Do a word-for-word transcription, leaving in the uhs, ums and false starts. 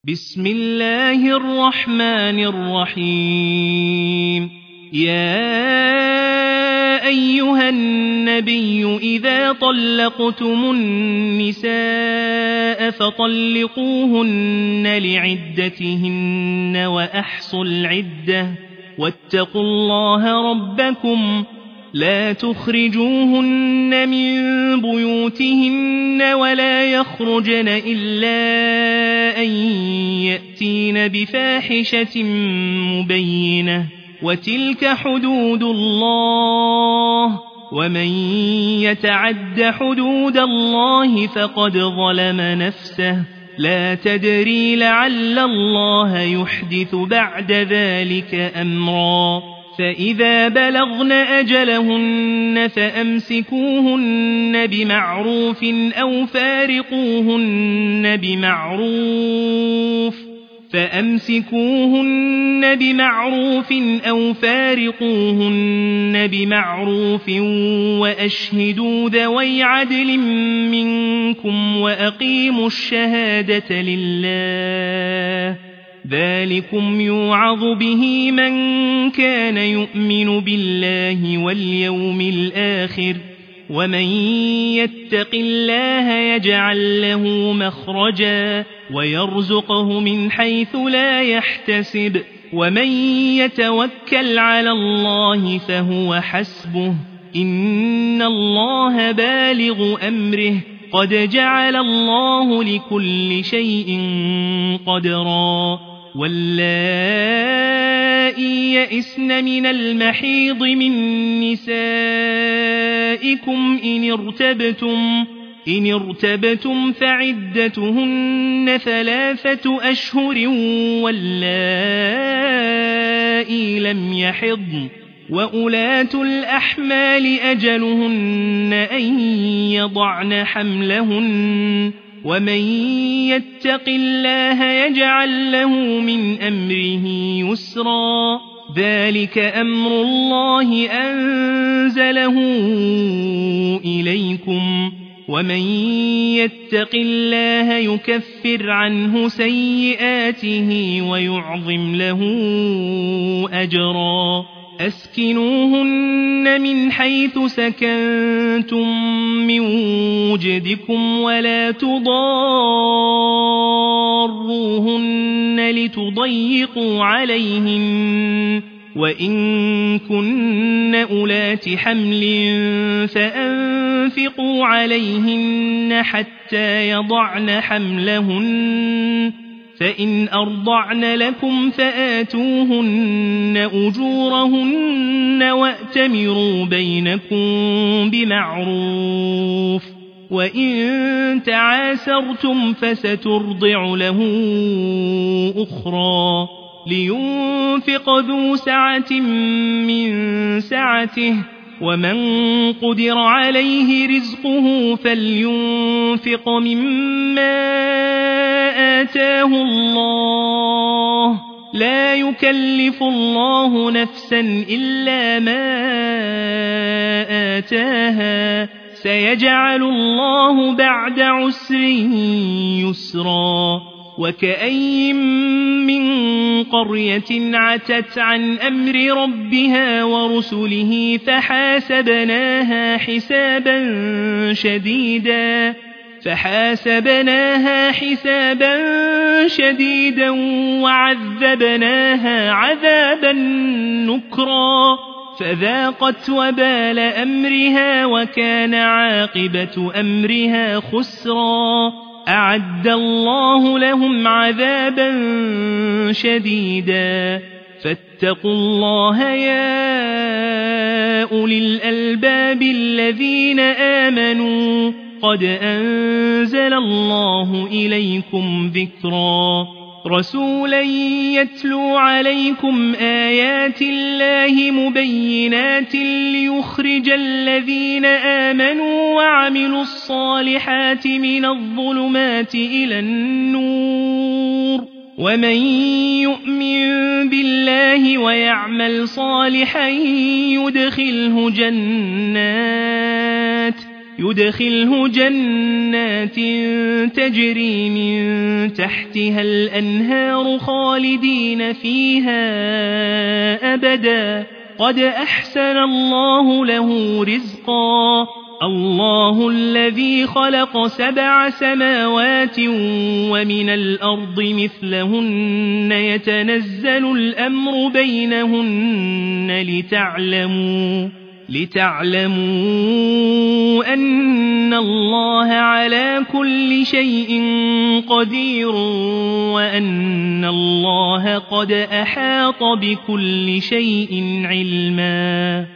بسم الله الرحمن الرحيم. يا أيها النبي إذا طلقتم النساء فطلقوهن لعدتهن وأحصوا العدة واتقوا الله ربكم لا تخرجوهن من بيوتهن ولا يخرجن إلا أن يأتين بفاحشة مبينة وتلك حدود الله ومن يتعد حدود الله فقد ظلم نفسه لا تدري لعل الله يحدث بعد ذلك أمرا. فإذا بلغن أجلهن فأمسكوهن بمعروف أو فارقوهن بمعروف فأمسكوهن بمعروف أو فارقوهن بمعروف وأشهدوا ذوي عدل منكم وأقيموا الشهادة لله ذلكم يوعظ به من كان يؤمن بالله واليوم الآخر ومن يتق الله يجعل له مخرجا ويرزقه من حيث لا يحتسب ومن يتوكل على الله فهو حسبه إن الله بالغ أمره قد جعل الله لكل شيء قدرا. واللائي يئسن من المحيض من نسائكم إن ارتبتم إن ارتبتم فعدتهن ثلاثة أشهر واللائي لم يحضن وأولاة الأحمال أجلهن أن يضعن حملهن ومن يتق الله يجعل له من أمره يسرا ذلك أمر الله أنزله إليكم ومن يتق الله يكفر عنه سيئاته ويعظم له أجرا. أسكنوهن من حيث سكنتم من وجدكم ولا تضاروهن لتضيقوا عليهن وإن كن أولات حمل فأنفقوا عليهن حتى يضعن حملهن فإن أرضعن لكم فآتوهن أجورهن وأتمروا بينكم بمعروف وإن تعاسرتم فسترضع له أخرى لينفق ذو سعة من سعته ومن قدر عليه رزقه فلينفق مما آتاه الله لا يكلف الله نفسا إلا ما آتاها سيجعل الله بعد عسر يسرا. وكأي من قرية عتت عن أمر ربها ورسله فحاسبناها حسابا شديدا فحاسبناها حسابا شديدا وعذبناها عذابا نكرا فذاقت وبال أمرها وكان عاقبة أمرها خسرا. أعد الله لهم عذابا شديدا فاتقوا الله يا أولي الألباب الذين آمنوا قد أنزل الله إليكم ذكرا رسولا يتلو عليكم آيات الله مبينات ليخرج الذين آمنوا وعملوا الصالحات من الظلمات إلى النور ومن يؤمن بالله ويعمل صالحا يدخله جنات يدخله جنات تجري من تحتها الأنهار خالدين فيها أبدا قد أحسن الله له رزقا الله الذي خلق سبع سماوات ومن الأرض مثلهن يتنزل الأمر بينهن لتعلموا لتعلموا أن الله على كل شيء قدير وأن الله قد أحاط بكل شيء علما